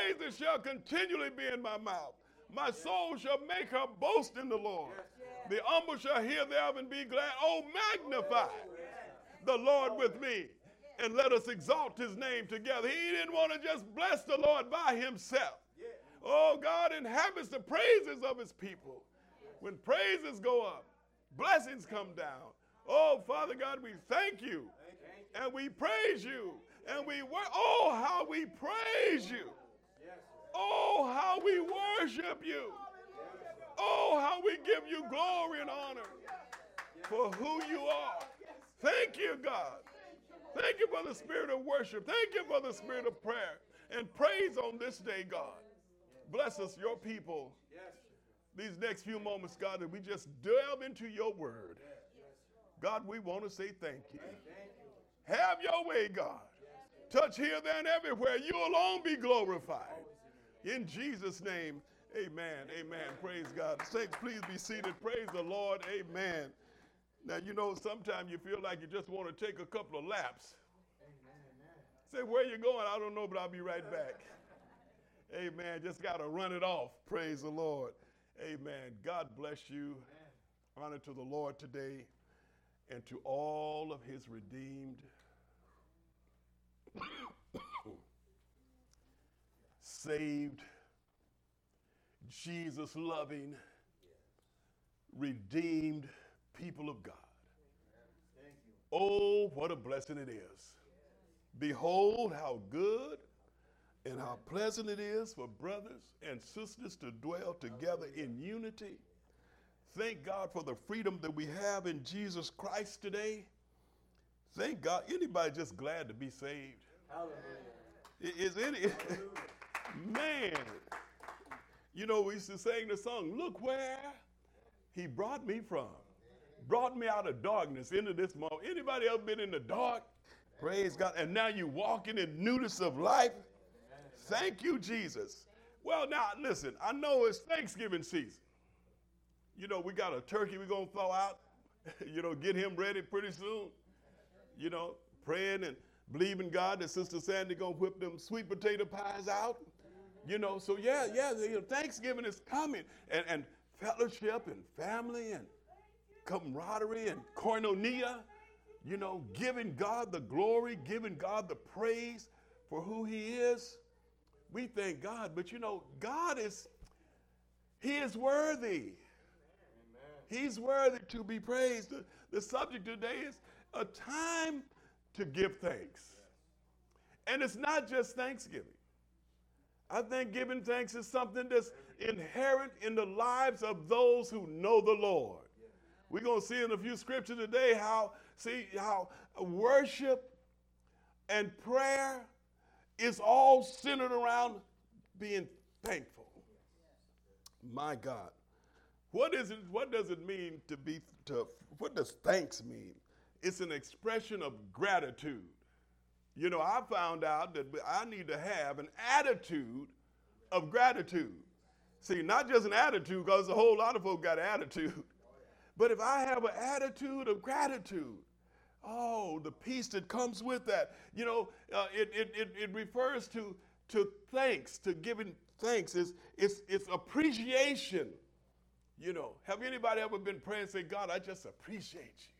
praises shall continually be in my mouth. My soul shall make her boast in the Lord. The humble shall hear thereof and be glad. Oh, magnify the Lord with me, and let us exalt his name together. He didn't want to just bless the Lord by himself. Oh, God inhabits the praises of his people. When praises go up, blessings come down. Oh, Father God, we thank you, and we praise you, and oh, how we praise you. Oh, how we worship you. Oh, how we give you glory and honor for who you are. Thank you, God. Thank you for the spirit of worship. Thank you for the spirit of prayer and praise on this day, God. Bless us, your people, these next few moments, God, that we just delve into your word. God, we want to say thank you. Have your way, God. Touch here, there, and everywhere. You alone be glorified. In Jesus' name, amen. Amen. Praise God. Saints, please be seated. Praise the Lord. Amen. Now, you know, sometimes you feel like you just want to take a couple of laps. Say, where you going? I don't know, but I'll be right back. Amen. Just got to run it off. Praise the Lord. Amen. God bless you. Honor to the Lord today and to all of his redeemed, saved, Jesus-loving, redeemed people of God. Oh, what a blessing it is. Behold how good and how pleasant it is for brothers and sisters to dwell together in unity. Thank God for the freedom that we have in Jesus Christ today. Thank God. Anybody just glad to be saved? Hallelujah. Is any? Man. You know, we used to sing the song, look where he brought me from. Brought me out of darkness into this moment. Anybody else been in the dark? Praise God. And now you're walking in newness of life. Thank you, Jesus. Well, now, listen, I know it's Thanksgiving season. You know, we got a turkey we're going to throw out. You know, get him ready pretty soon. You know, praying and believing God that Sister Sandy going to whip them sweet potato pies out. You know, so yeah, you know, Thanksgiving is coming. And fellowship and family and camaraderie and koinonia. You know, giving God the glory, giving God the praise for who he is. We thank God, but you know, he is worthy. Amen. He's worthy to be praised. The subject today is a time to give thanks. And it's not just Thanksgiving. I think giving thanks is something that's inherent in the lives of those who know the Lord. We're going to see in a few scriptures today how worship and prayer is all centered around being thankful. My God. What does it mean what does thanks mean? It's an expression of gratitude. You know, I found out that I need to have an attitude of gratitude. See, not just an attitude, because a whole lot of folks got an attitude. But if I have an attitude of gratitude, oh, the peace that comes with that. You know, it refers to thanks, to giving thanks. It's appreciation. You know, have anybody ever been praying and say, God, I just appreciate you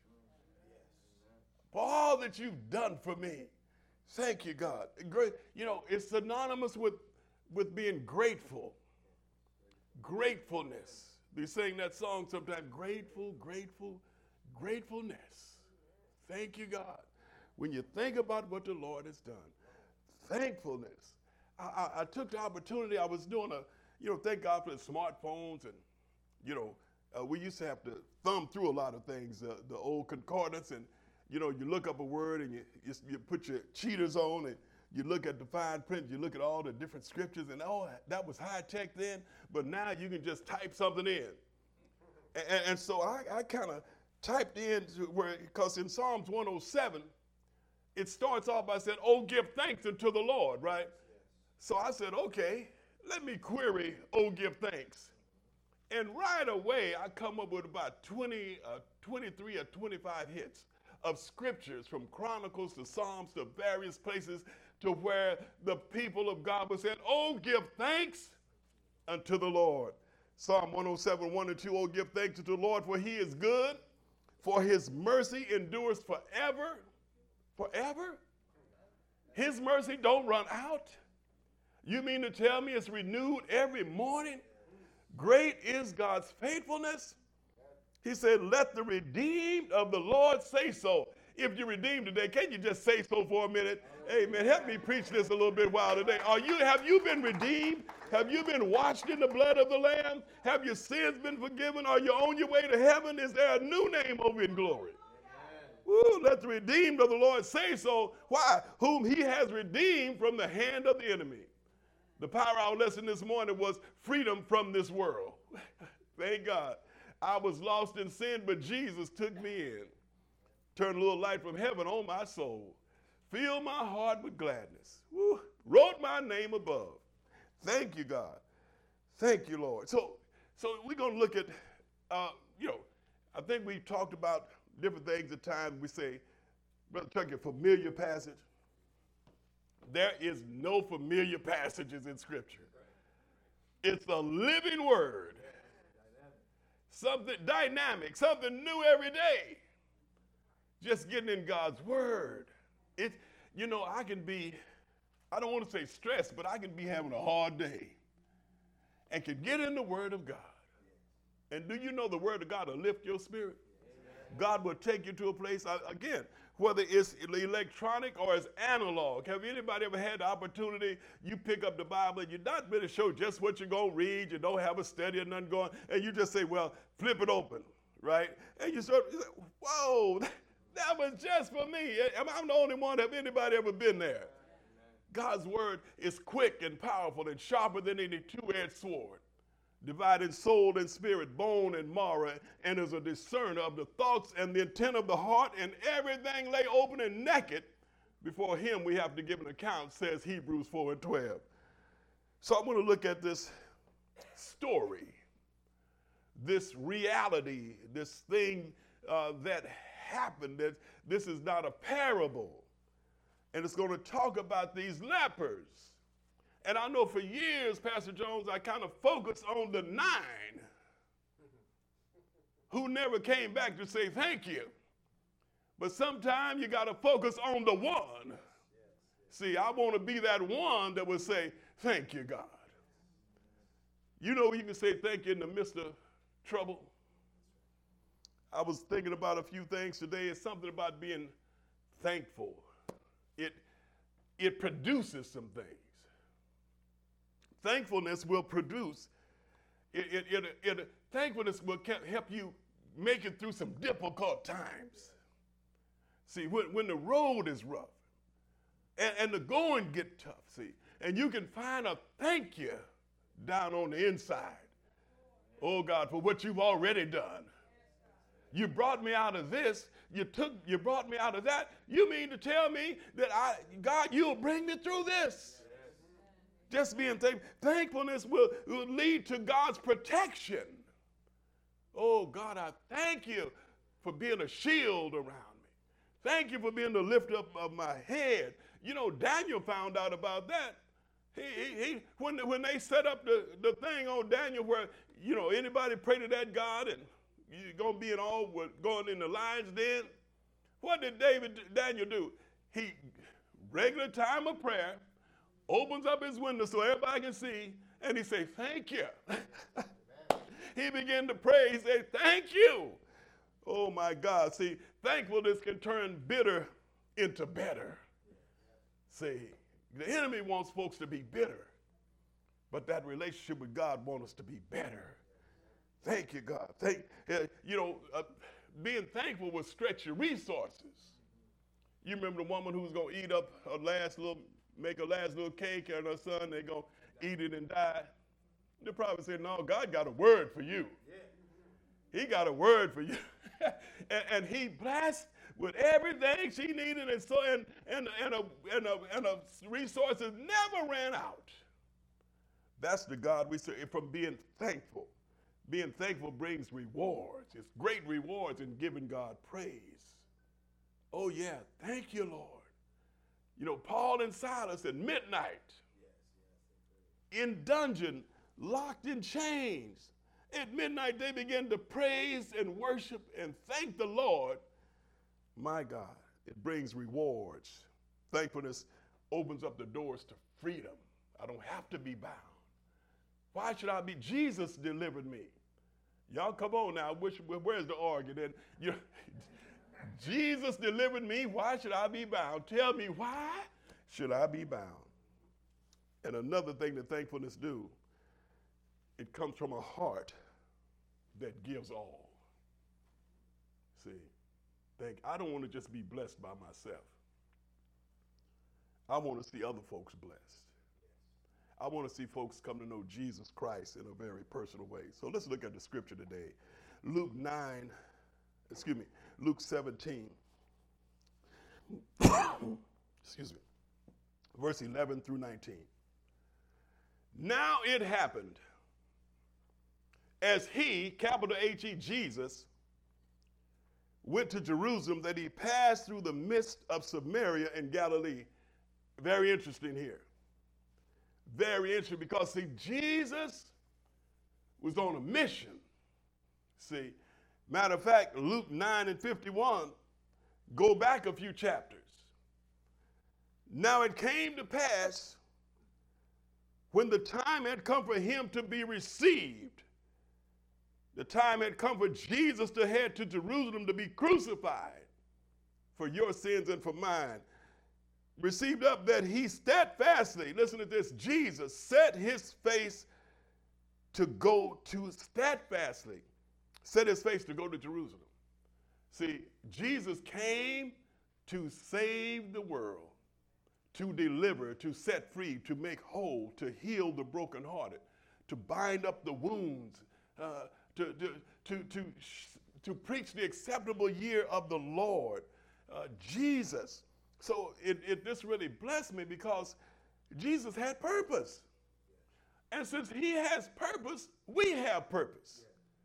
for all that you've done for me. Thank you, God. Great. You know, it's synonymous with being grateful. Gratefulness. We sing that song sometimes, grateful, grateful, gratefulness. Thank you, God. When you think about what the Lord has done, thankfulness. I took the opportunity. I was doing thank God for the smartphones. And, you know, we used to have to thumb through a lot of things, the old concordance. And, you know, you look up a word and you put your cheaters on and you look at the fine print, you look at all the different scriptures, and that was high tech then, but now you can just type something in. And so I kind of typed in because in Psalms 107, it starts off by saying, oh, give thanks unto the Lord, right? So I said, okay, let me query, oh, give thanks. And right away, I come up with about 23 or 25 hits of scriptures from Chronicles to Psalms to various places to where the people of God would say, oh, give thanks unto the Lord. Psalm 107, 1 and 2, oh, give thanks unto the Lord, for he is good, for his mercy endures forever. Forever? His mercy don't run out. You mean to tell me it's renewed every morning? Great is God's faithfulness. He said, let the redeemed of the Lord say so. If you're redeemed today, can you just say so for a minute? Amen. Help me preach this a little bit while today. Have you been redeemed? Have you been washed in the blood of the Lamb? Have your sins been forgiven? Are you on your way to heaven? Is there a new name over in glory? Woo, let the redeemed of the Lord say so. Why? Whom he has redeemed from the hand of the enemy. The power hour lesson this morning was freedom from this world. Thank God. I was lost in sin, but Jesus took me in. Turned a little light from heaven on my soul. Filled my heart with gladness. Woo, wrote my name above. Thank you, God. Thank you, Lord. So we're going to look at, I think we talked about different things at times. We say, Brother Chuck, a familiar passage. There is no familiar passages in Scripture. It's a living word. Something dynamic, something new every day. Just getting in God's word. I can be, I don't want to say stressed, but I can be having a hard day and can get in the word of God. And do you know the word of God will lift your spirit? God will take you to a place, again, whether it's electronic or it's analog. Have anybody ever had the opportunity, you pick up the Bible and you're not really sure just what you're going to read, you don't have a study or nothing going, and you just say, well, flip it open, right? And you say, whoa, that was just for me. I'm the only one. Have anybody ever been there? God's word is quick and powerful and sharper than any two-edged sword, dividing soul and spirit, bone and marrow, and is a discerner of the thoughts and the intent of the heart, and everything lay open and naked before him we have to give an account, says Hebrews 4 and 12. So I want to look at this story, this reality, this thing that happened. That this is not a parable. And it's going to talk about these lepers. And I know for years, Pastor Jones, I kind of focused on the 9 who never came back to say thank you. But sometimes you got to focus on the 1. See, I want to be that 1 that will say, thank you, God. You know, you can say thank you in the midst of trouble. I was thinking about a few things today. It's something about being thankful. It produces some things. Thankfulness will produce, thankfulness will help you make it through some difficult times. See, when the road is rough and the going get tough, see, and you can find a thank you down on the inside. Oh, God, for what you've already done. You brought me out of this. You brought me out of that. You mean to tell me that God, you'll bring me through this? Just being thankfulness will lead to God's protection. Oh, God, I thank you for being a shield around me. Thank you for being the lift up of my head. You know, Daniel found out about that. When they set up the thing on Daniel where, anybody pray to that God and you're going to be going in the lion's den. What did Daniel do? He, regular time of prayer, opens up his window so everybody can see, and he say, thank you. He began to pray. He said, thank you. Oh, my God. See, thankfulness can turn bitter into better. See, the enemy wants folks to be bitter, but that relationship with God wants us to be better. Thank you, God. Being thankful will stretch your resources. You remember the woman who was going to eat up make her last little cake, and her son, they're going to eat it and die. They probably said, no, God got a word for you. He got a word for you. and he blessed with everything she needed, and so and her resources never ran out. That's the God we serve. From being thankful. Being thankful brings rewards. It's great rewards in giving God praise. Oh, yeah. Thank you, Lord. You know, Paul and Silas at midnight in dungeon, locked in chains. At midnight, they began to praise and worship and thank the Lord. My God, it brings rewards. Thankfulness opens up the doors to freedom. I don't have to be bound. Why should I be? Jesus delivered me. Y'all come on now. Where's the organ? And, Jesus delivered me. Why should I be bound? Tell me, why should I be bound? And another thing that thankfulness do, it comes from a heart that gives all. See, I don't want to just be blessed by myself. I want to see other folks blessed. I want to see folks come to know Jesus Christ in a very personal way. So let's look at the scripture today. Luke 17. Excuse me. Verse 11 through 19. Now it happened as he, capital H-E, Jesus, went to Jerusalem that he passed through the midst of Samaria and Galilee. Very interesting here. Very interesting because, see, Jesus was on a mission. See, matter of fact, Luke 9 and 51, go back a few chapters. Now it came to pass when the time had come for him to be received, the time had come for Jesus to head to Jerusalem to be crucified for your sins and for mine. Received up that he steadfastly, listen to this, Jesus set his face to go to steadfastly, set his face to go to Jerusalem. See, Jesus came to save the world, to deliver, to set free, to make whole, to heal the brokenhearted, to bind up the wounds, to preach the acceptable year of the Lord. Jesus. So this really blessed me because Jesus had purpose. And since he has purpose, we have purpose.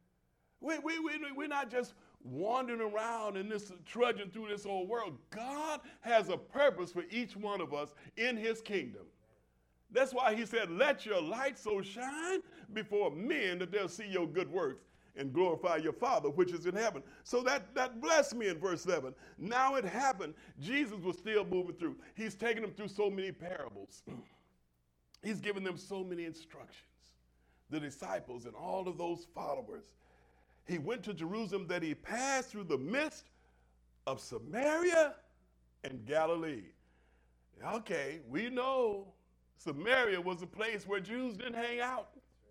We're not just wandering around and trudging through this old world. God has a purpose for each one of us in his kingdom. That's why he said, let your light so shine before men that they'll see your good works and glorify your Father which is in heaven. So that blessed me in verse 11. Now it happened, Jesus was still moving through. He's taking them through so many parables. He's given them so many instructions, the disciples and all of those followers. He went to Jerusalem that he passed through the midst of Samaria and Galilee. Okay, we know Samaria was a place where Jews didn't hang out.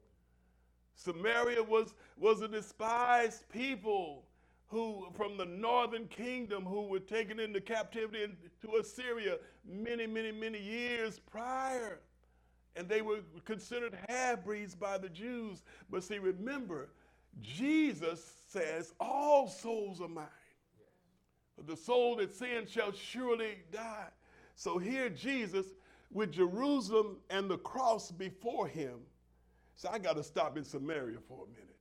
Samaria was a despised people who, from the northern kingdom, who were taken into captivity to Assyria many, many, many years prior. And they were considered half-breeds by the Jews. But see, remember, Jesus says, all souls are mine. But the soul that sins shall surely die. So here Jesus, with Jerusalem and the cross before him, so I got to stop in Samaria for a minute.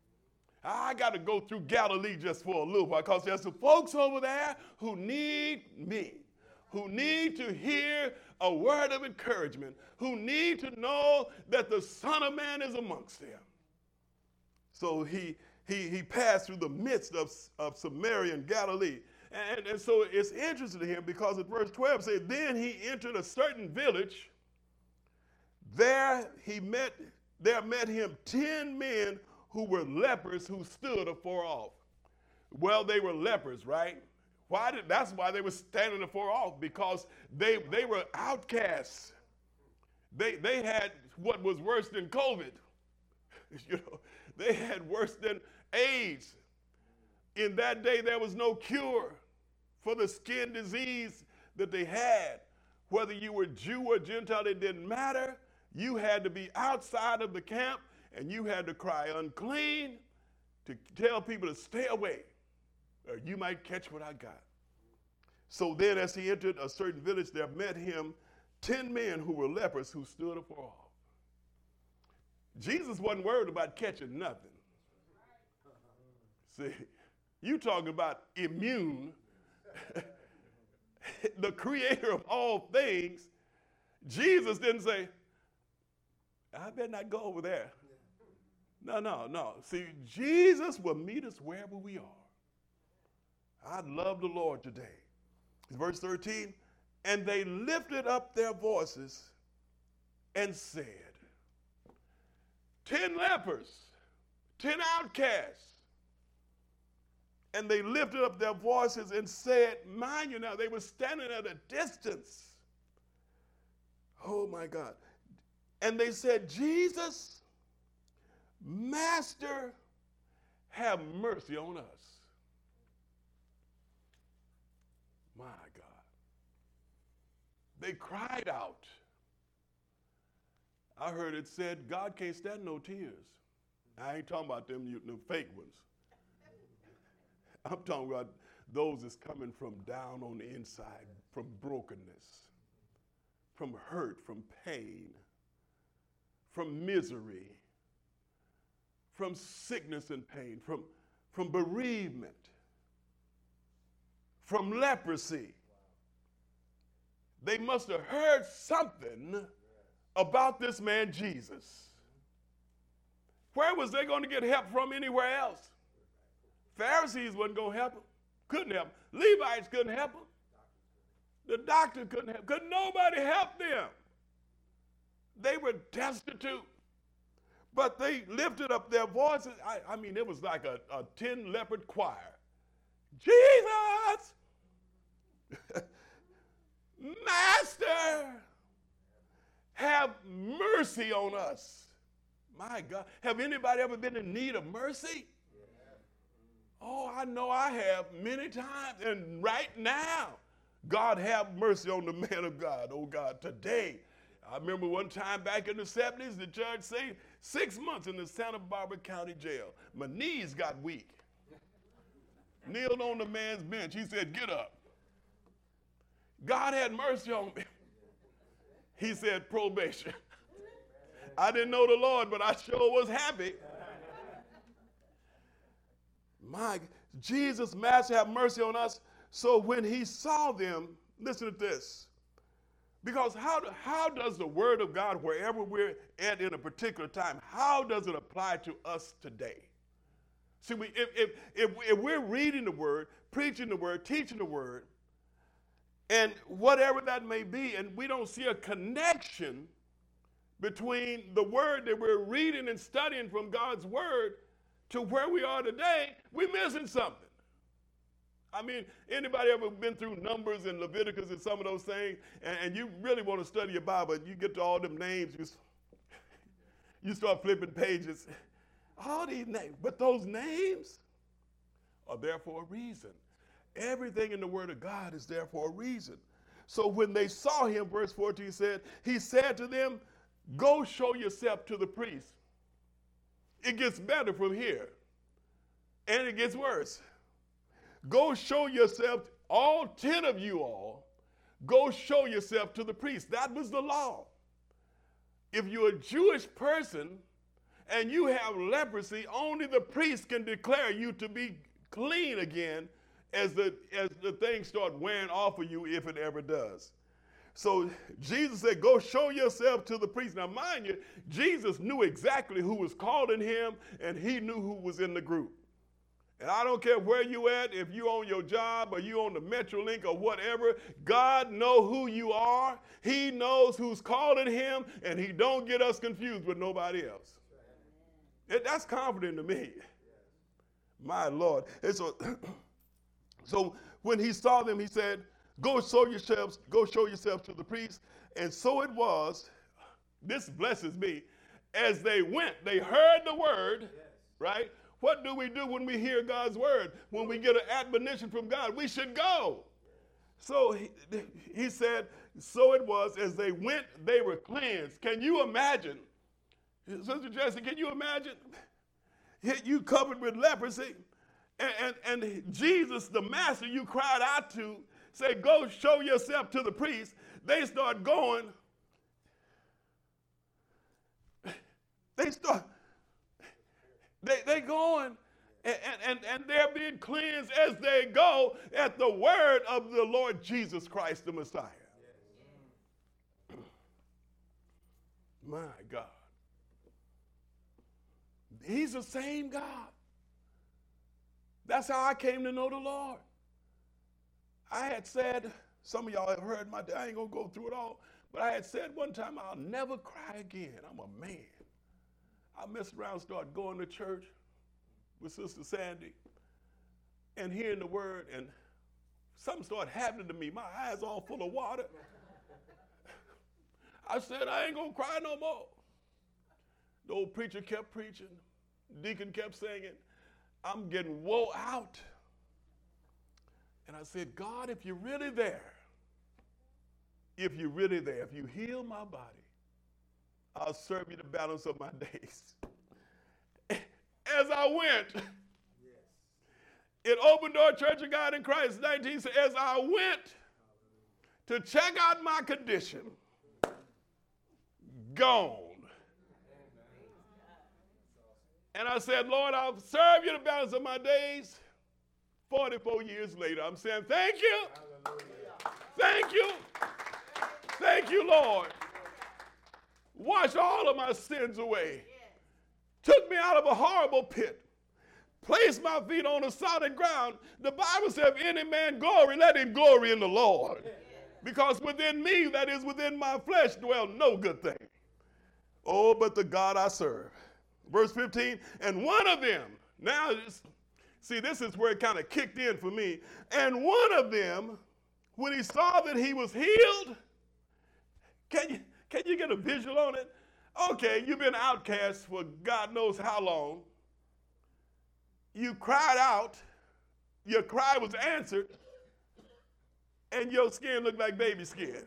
I got to go through Galilee just for a little while because there's some folks over there who need me, who need to hear a word of encouragement, who need to know that the Son of Man is amongst them. So he passed through the midst of Samaria and Galilee. And so it's interesting here because in verse 12 says, then he entered a certain village. There met him 10 men who were lepers who stood afar off. Well, they were lepers, right? That's why they were standing afar off, because they were outcasts. They had what was worse than COVID. They had worse than AIDS. In that day, there was no cure for the skin disease that they had. Whether you were Jew or Gentile, it didn't matter. You had to be outside of the camp, and you had to cry unclean to tell people to stay away, or you might catch what I got. So then as he entered a certain village, there met him 10 men who were lepers who stood afar off. Jesus wasn't worried about catching nothing. See, you talking about immune. the creator of all things, Jesus didn't say, I better not go over there. No. See, Jesus will meet us wherever we are. I love the Lord today. Verse 13, and they lifted up their voices and said, 10 lepers, 10 outcasts. And they lifted up their voices and said, mind you now, they were standing at a distance. Oh my God. And they said, Jesus, Master, have mercy on us. My God. They cried out. I heard it said, God can't stand no tears. I ain't talking about them fake ones. I'm talking about those that's coming from down on the inside, from brokenness, from hurt, from pain, from misery, from sickness and pain, from bereavement, from leprosy. They must have heard something about this man Jesus. Where was they going to get help from anywhere else? Pharisees wasn't going to help them. Couldn't help them. Levites couldn't help them. The doctor couldn't help. Could nobody help them? They were destitute. But they lifted up their voices. I mean, it was like a 10 leopard choir. Jesus! Master, have mercy on us. My God. Have anybody ever been in need of mercy? Oh, I know I have many times. And right now, God have mercy on the man of God. Oh, God, today. I remember one time back in the 70s, the judge said 6 months in the Santa Barbara County Jail. My knees got weak. Kneeled on the man's bench. He said, get up. God had mercy on me. He said, probation. I didn't know the Lord, but I sure was happy. My Jesus, Master, have mercy on us. So when he saw them, listen to this. Because how does the word of God, wherever we're at in a particular time, how does it apply to us today? See, if we're reading the word, preaching the word, teaching the word, and whatever that may be, and we don't see a connection between the word that we're reading and studying from God's word to where we are today, we're missing something. I mean, anybody ever been through Numbers and Leviticus and some of those things, and you really want to study your Bible, and you get to all them names, you start flipping pages. All these names, but those names are there for a reason. Everything in the Word of God is there for a reason. So when they saw him, verse 14 said, he said to them, go show yourself to the priest. It gets better from here, and it gets worse. Go show yourself, all 10 of you all, go show yourself to the priest. That was the law. If you're a Jewish person and you have leprosy, only the priest can declare you to be clean again as the things start wearing off of you, if it ever does. So Jesus said, go show yourself to the priest. Now, mind you, Jesus knew exactly who was calling him, and he knew who was in the group. And I don't care where you at, if you on your job or you on the Metrolink or whatever, God know who you are. He knows who's calling him, and he don't get us confused with nobody else. That's comforting to me. My Lord. And so when he saw them, he said, go show yourselves to the priest. And so it was, this blesses me, as they went, they heard the word, right? What do we do when we hear God's word? When we get an admonition from God, we should go. So he said, so it was, as they went, they were cleansed. Can you imagine? Sister Jessie, can you imagine? You covered with leprosy, and Jesus, the master you cried out to, said, go show yourself to the priest. They start going. They going, and they're being cleansed as they go at the word of the Lord Jesus Christ, the Messiah. My God. He's the same God. That's how I came to know the Lord. I had said, some of y'all have heard my, I ain't going to go through it all, but I had said one time, I'll never cry again. I'm a man. I messed around, started going to church with Sister Sandy and hearing the word, and something started happening to me. My eyes all full of water. I said, I ain't going to cry no more. The old preacher kept preaching. Deacon kept singing. I'm getting wore out. And I said, God, if you're really there, if you heal my body, I'll serve you the balance of my days. As I went, in Open Door Church of God in Christ, 19, as I went to check out my condition, gone. And I said, Lord, I'll serve you the balance of my days. 44 years later, I'm saying, thank you. Hallelujah. Thank you. Thank you, Lord. Washed all of my sins away. Took me out of a horrible pit. Placed my feet on a solid ground. The Bible says, if any man glory, let him glory in the Lord. Because within me, that is within my flesh, dwell no good thing. Oh, but the God I serve. Verse 15, and one of them, now, see, this is where it kind of kicked in for me. And one of them, when he saw that he was healed, can you get a visual on it? Okay, you've been outcast for God knows how long. You cried out, your cry was answered, and your skin looked like baby skin.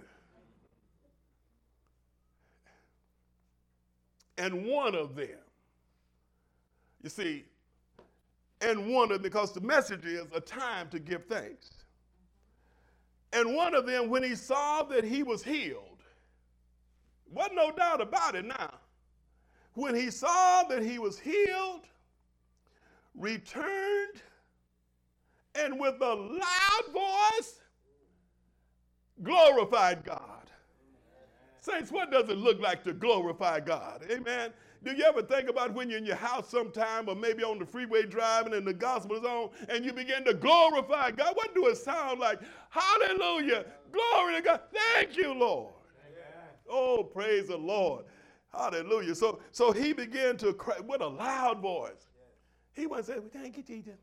And one of them, you see, and one of them, because the message is a time to give thanks. And one of them, when he saw that he was healed, wasn't no doubt about it now. When he saw that he was healed, returned, and with a loud voice, glorified God. Saints, what does it look like to glorify God? Amen. Do you ever think about when you're in your house sometime or maybe on the freeway driving and the gospel is on and you begin to glorify God? What do it sound like? Hallelujah. Glory to God. Thank you, Lord. Amen. Oh, praise the Lord. Hallelujah. So he began to cry with a loud voice. He went and said, thank you, Jesus.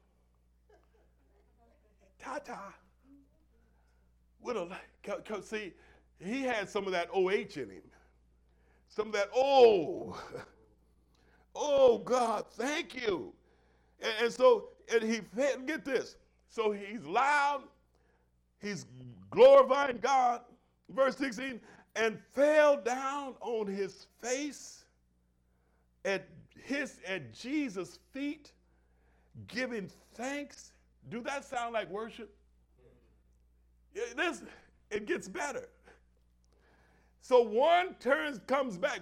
Ta-ta. With a, see, he had some of that OH in him. Some of that, oh, God, thank you. And so, and he, get this. So he's loud. He's glorifying God. Verse 16, and fell down on his face at Jesus' feet, giving thanks. Do that sound like worship? It gets better. So one comes back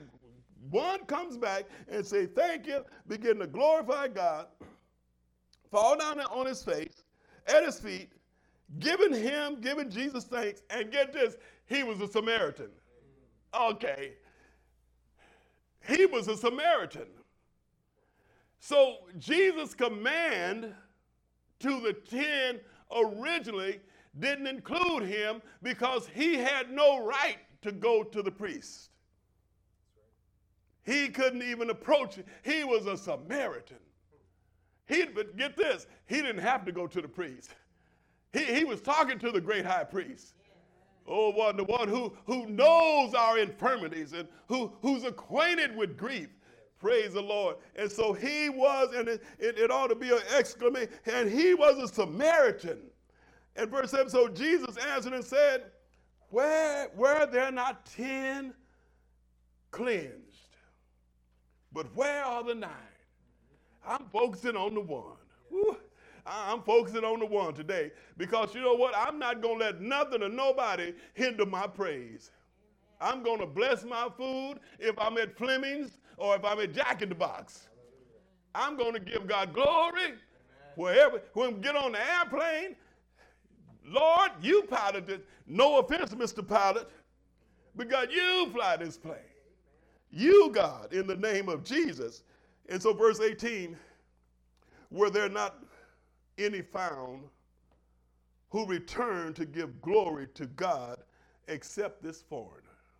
and say, thank you, begin to glorify God, fall down on his face, at his feet, giving Jesus thanks, and get this, he was a Samaritan. Okay. He was a Samaritan. So Jesus' command to the 10 originally didn't include him because he had no right to go to the priest. He couldn't even approach it. He was a Samaritan. But get this, he didn't have to go to the priest. He was talking to the great high priest. Oh, the one who knows our infirmities and who's acquainted with grief. Praise the Lord. And so he was, and it ought to be an exclamation, and he was a Samaritan. And verse 7, so Jesus answered and said, were there not 10 cleansed? But where are the 9? I'm focusing on the one. Woo. I'm focusing on the one today because you know what? I'm not going to let nothing or nobody hinder my praise. I'm going to bless my food if I'm at Fleming's or if I'm at Jack in the Box. I'm going to give God glory Wherever, when we get on the airplane, Lord, you pilot it. No offense, Mr. Pilot, but God, you fly this plane. You, God, in the name of Jesus. And so verse 18, were there not any found who returned to give glory to God except this foreigner?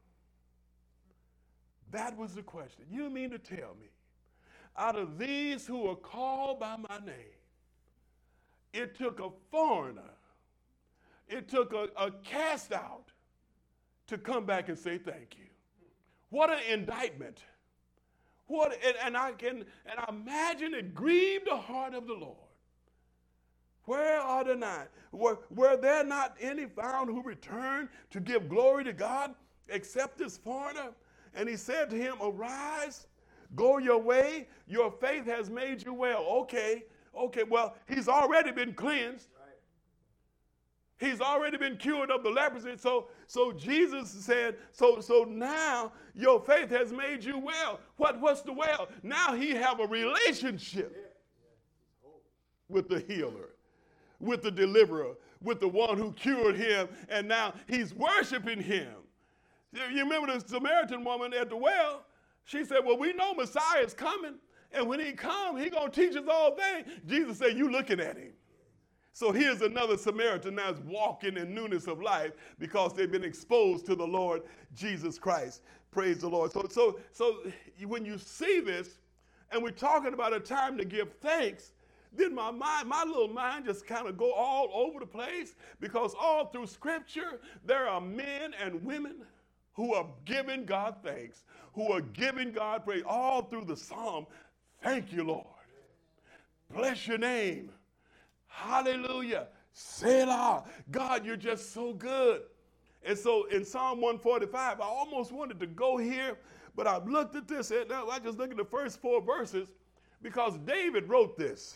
That was the question. You mean to tell me, out of these who are called by my name, it took a foreigner, it took a cast out to come back and say thank you? What an indictment. And I imagine it grieved the heart of the Lord. Where are the nine? Were there not any found who returned to give glory to God except this foreigner? And he said to him, arise, go your way, your faith has made you well. Okay, well, he's already been cleansed. He's already been cured of the leprosy. So Jesus said, so now your faith has made you well. What's the well? Now he have a relationship with the healer, with the deliverer, with the one who cured him, and now he's worshiping him. You remember the Samaritan woman at the well? She said, well, we know Messiah is coming, and when he comes, he's going to teach us all things. Jesus said, you looking at him. So here's another Samaritan now is walking in newness of life because they've been exposed to the Lord Jesus Christ. Praise the Lord. So when you see this, and we're talking about a time to give thanks, then my little mind just kind of go all over the place, because all through Scripture, there are men and women who are giving God thanks, who are giving God praise all through the psalm. Thank you, Lord. Bless your name. Hallelujah. Selah. God, you're just so good. And so in Psalm 145, I almost wanted to go here, but I've looked at this, and I just look at the first 4 verses, because David wrote this.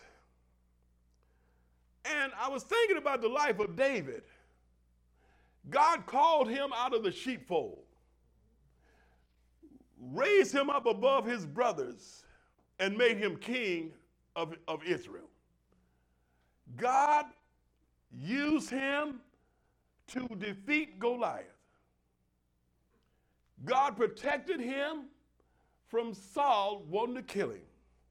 And I was thinking about the life of David. God called him out of the sheepfold, raised him up above his brothers, and made him king of Israel. God used him to defeat Goliath. God protected him from Saul wanting to kill him.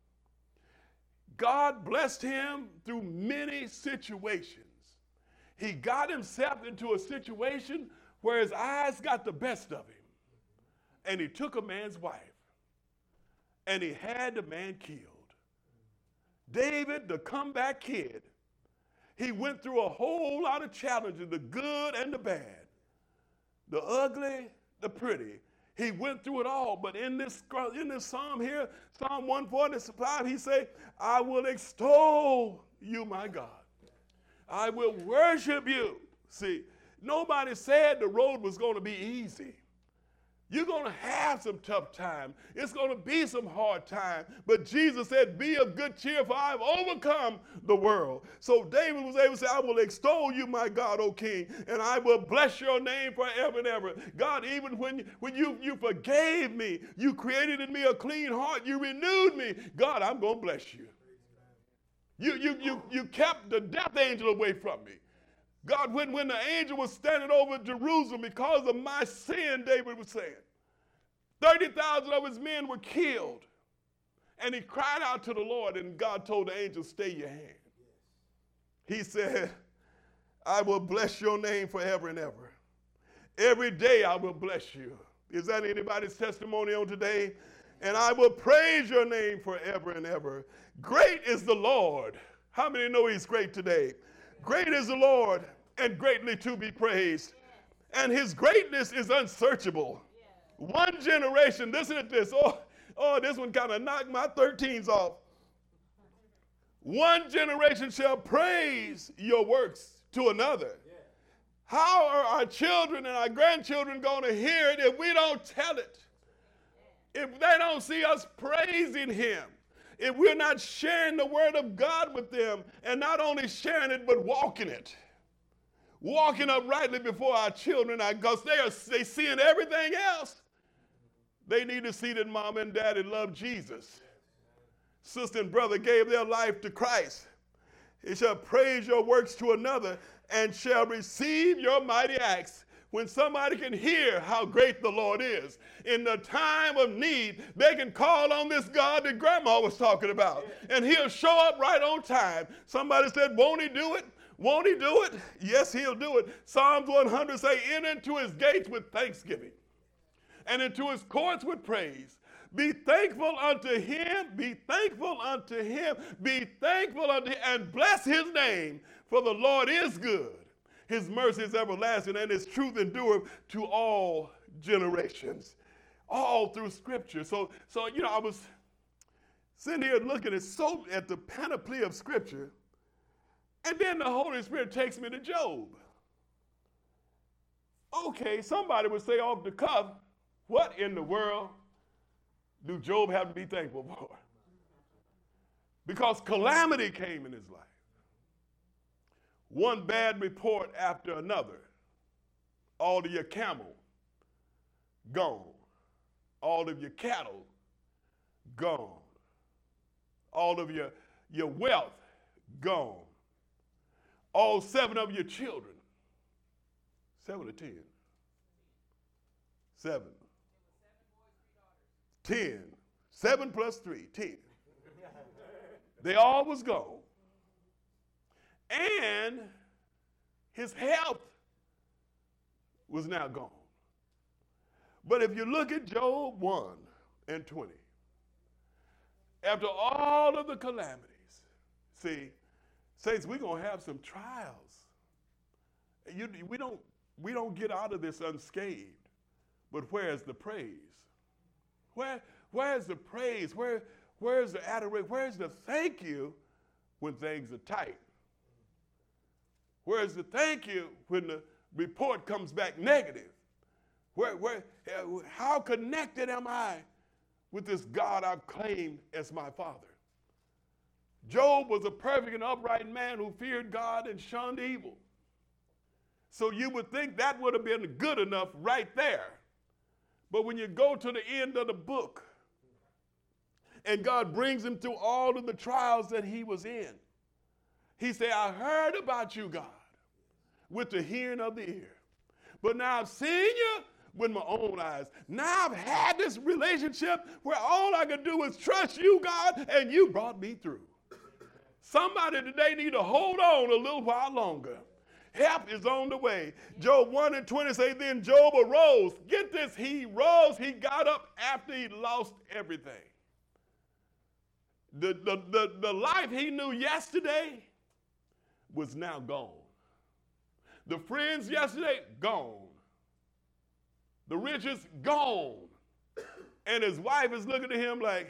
God blessed him through many situations. He got himself into a situation where his eyes got the best of him. And he took a man's wife. And he had the man killed. David, the comeback kid, he went through a whole lot of challenges, the good and the bad, the ugly, the pretty. He went through it all. But in this psalm here, Psalm 145, he say, I will extol you, my God. I will worship you. See, nobody said the road was going to be easy. You're going to have some tough time. It's going to be some hard time. But Jesus said, be of good cheer, for I have overcome the world. So David was able to say, I will extol you, my God, O King, and I will bless your name forever and ever. God, even when you forgave me, you created in me a clean heart, you renewed me. God, I'm going to bless you. You kept the death angel away from me. God, when the angel was standing over Jerusalem because of my sin, David was saying, 30,000 of his men were killed. And he cried out to the Lord, and God told the angel, stay your hand. He said, I will bless your name forever and ever. Every day I will bless you. Is that anybody's testimony on today? And I will praise your name forever and ever. Great is the Lord. How many know he's great today? Great is the Lord, and greatly to be praised. And his greatness is unsearchable. One generation, listen to this. Oh, this one kind of knocked my 13s off. One generation shall praise your works to another. How are our children and our grandchildren going to hear it if we don't tell it? If they don't see us praising him? If we're not sharing the word of God with them, and not only sharing it, but walking it. Walking uprightly before our children, because they seeing everything else. They need to see that mom and daddy love Jesus. Sister and brother gave their life to Christ. He shall praise your works to another and shall receive your mighty acts. When somebody can hear how great the Lord is, in the time of need, they can call on this God that Grandma was talking about, and he'll show up right on time. Somebody said, won't he do it? Won't he do it? Yes, he'll do it. Psalms 100 say, enter into his gates with thanksgiving and into his courts with praise. Be thankful unto him, be thankful unto him, be thankful unto him, and bless his name, for the Lord is good. His mercy is everlasting, and his truth endureth to all generations. All through Scripture. So I was sitting here looking at the panoply of Scripture, and then the Holy Spirit takes me to Job. Okay, somebody would say off the cuff, what in the world do Job have to be thankful for? Because calamity came in his life. One bad report after another. All of your camel, gone. All of your cattle, gone. All of your wealth, gone. All 7 of your children. 7 or 10? 7. 10. 7 plus 3, 10. They all was gone. And his health was now gone. But if you look at Job 1 and 20, after all of the calamities, see, saints, we're going to have some trials. We don't get out of this unscathed. But where's the praise? Where's the praise? Where's the adoration? Where's the thank you when things are tight? Where's the thank you when the report comes back negative? How connected am I with this God I've claimed as my Father? Job was a perfect and upright man who feared God and shunned evil. So you would think that would have been good enough right there. But when you go to the end of the book and God brings him through all of the trials that he was in, he said, I heard about you, God, with the hearing of the ear. But now I've seen you with my own eyes. Now I've had this relationship where all I could do was trust you, God, and you brought me through. Somebody today need to hold on a little while longer. Help is on the way. Job 1 and 20 say, then Job arose. Get this, he rose, he got up after he lost everything. The life he knew yesterday was now gone. The friends yesterday, gone. The riches, gone. And his wife is looking at him like,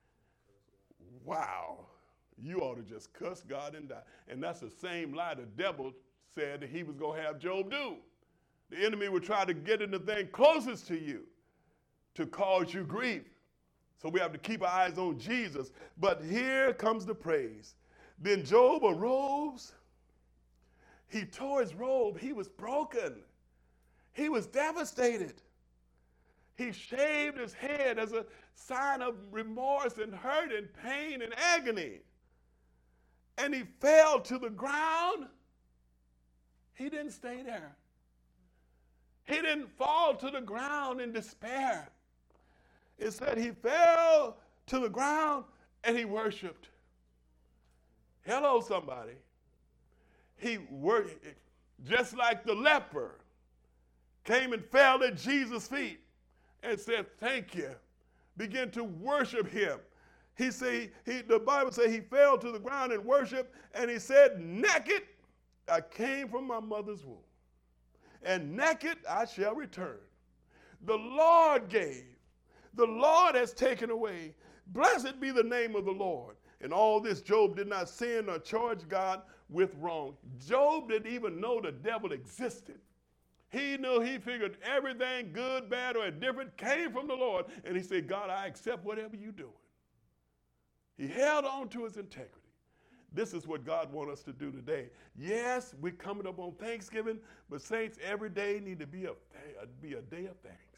wow, you ought to just cuss God and die. And that's the same lie the devil said that he was going to have Job do. The enemy would try to get in the thing closest to you to cause you grief. So we have to keep our eyes on Jesus. But here comes the praise. Then Job arose. He tore his robe. He was broken. He was devastated. He shaved his head as a sign of remorse and hurt and pain and agony. And he fell to the ground. He didn't stay there. He didn't fall to the ground in despair. It said he fell to the ground and he worshiped. Hello, somebody. He worshiped, just like the leper came and fell at Jesus' feet and said, thank you. Began to worship him. The Bible says he fell to the ground and worshiped, and he said, naked I came from my mother's womb, and naked I shall return. The Lord gave, the Lord has taken away. Blessed be the name of the Lord. And all this, Job did not sin or charge God with wrong. Job didn't even know the devil existed. He figured everything, good, bad, or indifferent, came from the Lord. And he said, God, I accept whatever you're doing. He held on to his integrity. This is what God wants us to do today. Yes, we're coming up on Thanksgiving, but saints, every day need to be a day of thanks.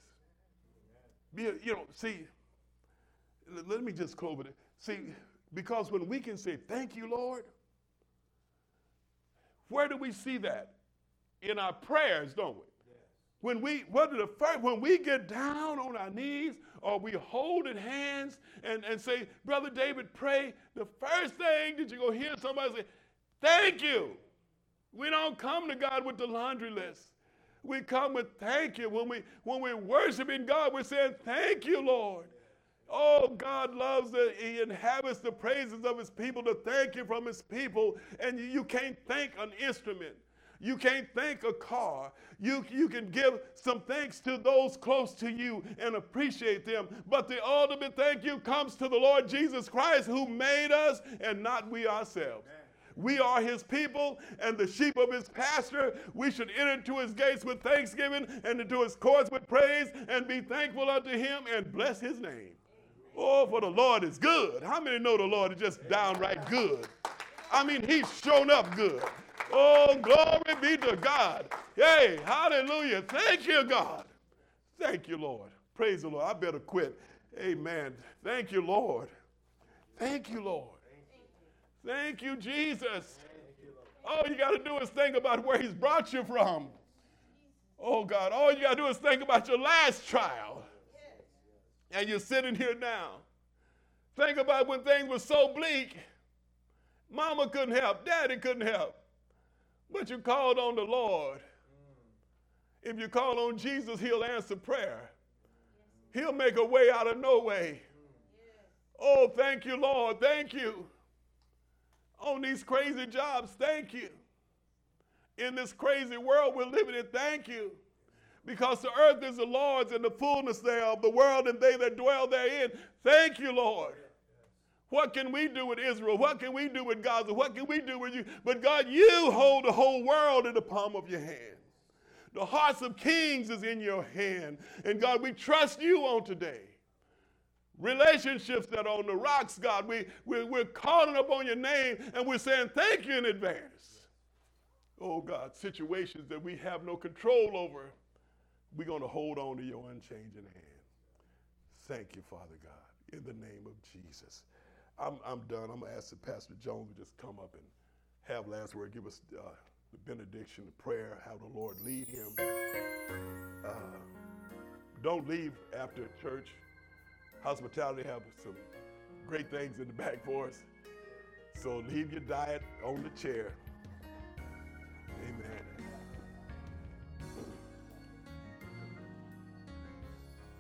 Let me just close with it. See, because when we can say, thank you, Lord, Where do we see that? In our prayers, don't we? When we get down on our knees or we holding hands and say, Brother David, pray, the first thing that you're going to hear somebody say, thank you. We don't come to God with the laundry list. We come with thank you. When we're worshiping God, we're saying, thank you, Lord. Oh, God loves that he inhabits the praises of his people, to thank you from his people. And you can't thank an instrument. You can't thank a car. You can give some thanks to those close to you and appreciate them. But the ultimate thank you comes to the Lord Jesus Christ, who made us and not we ourselves. Amen. We are his people and the sheep of his pasture. We should enter into his gates with thanksgiving and into his courts with praise and be thankful unto him and bless his name. Oh, for the Lord is good. How many know the Lord is just downright good? I mean, he's shown up good. Oh, glory be to God. Hey, hallelujah. Thank you, God. Thank you, Lord. Praise the Lord. I better quit. Amen. Thank you, Lord. Thank you, Lord. Thank you, Jesus. All you got to do is think about where he's brought you from. Oh, God, all you got to do is think about your last trial. And you're sitting here now. Think about when things were so bleak. Mama couldn't help. Daddy couldn't help. But you called on the Lord. If you call on Jesus, he'll answer prayer. He'll make a way out of no way. Oh, thank you, Lord. Thank you. On these crazy jobs, thank you. In this crazy world we're living in, thank you. Because the earth is the Lord's and the fullness thereof, the world and they that dwell therein. Thank you, Lord. What can we do with Israel? What can we do with Gaza? What can we do with you? But God, you hold the whole world in the palm of your hand. The hearts of kings is in your hand. And God, we trust you on today. Relationships that are on the rocks, God, we're calling upon your name and we're saying thank you in advance. Oh, God, situations that we have no control over, we're going to hold on to your unchanging hand. Thank you, Father God, in the name of Jesus. I'm done. I'm going to ask Pastor Jones to just come up and have last word, give us the benediction, the prayer, have the Lord lead him. Don't leave after church. Hospitality have some great things in the back for us. So leave your diet on the chair.